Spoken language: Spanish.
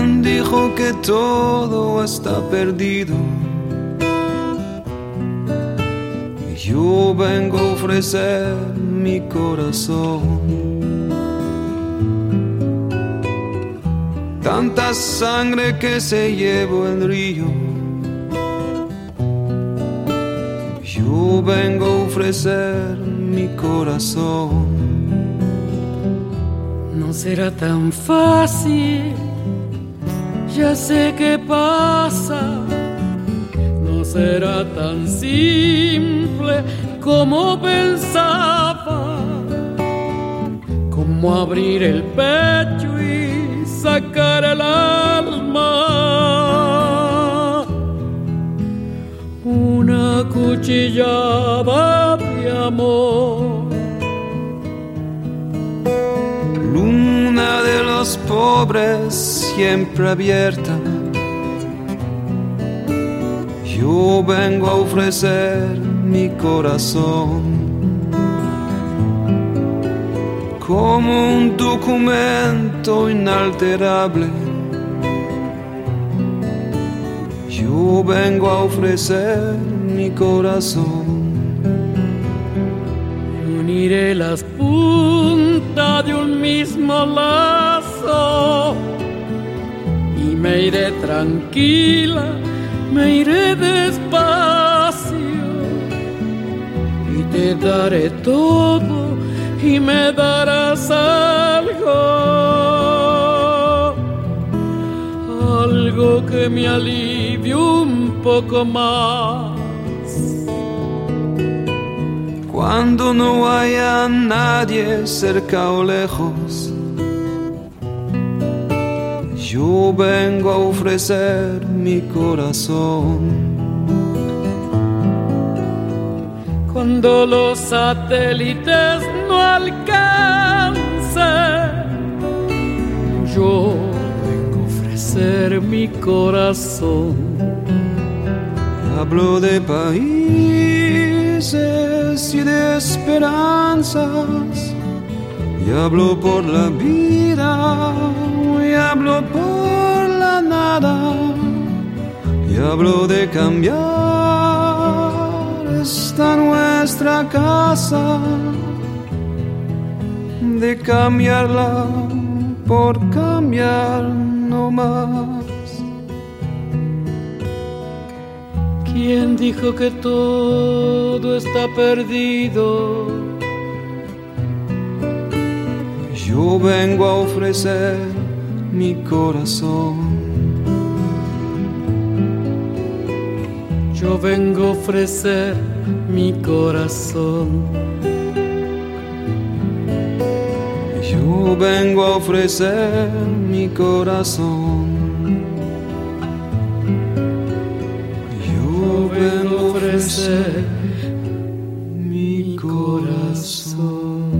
¿Quién dijo que todo está perdido? Yo vengo a ofrecer mi corazón. Tanta sangre que se llevó el río. Yo vengo a ofrecer mi corazón. No será tan fácil, ya sé qué pasa. No será tan simple como pensaba, como abrir el pecho y sacar el alma. Una cuchillada de amor. Luna de los pobres siempre abierta. Yo vengo a ofrecer mi corazón como un documento inalterable. Yo vengo a ofrecer mi corazón. Uniré las puntas de un mismo lazo y me iré tranquila. Me iré despacio y te daré todo y me darás algo que me alivie un poco más. Cuando no haya nadie cerca o lejos, yo vengo a ofrecer mi corazón. Cuando los satélites no alcancen, yo vengo a ofrecer mi corazón. Hablo de países y de esperanzas, y hablo por la vida, y hablo por la nada, y hablo de cambiar esta nuestra casa, de cambiarla por cambiar no más. ¿Quién dijo que todo está perdido? Yo vengo a ofrecer mi corazón. Yo vengo a ofrecer mi corazón. Yo vengo a ofrecer mi corazón. Yo vengo a ofrecer mi corazón.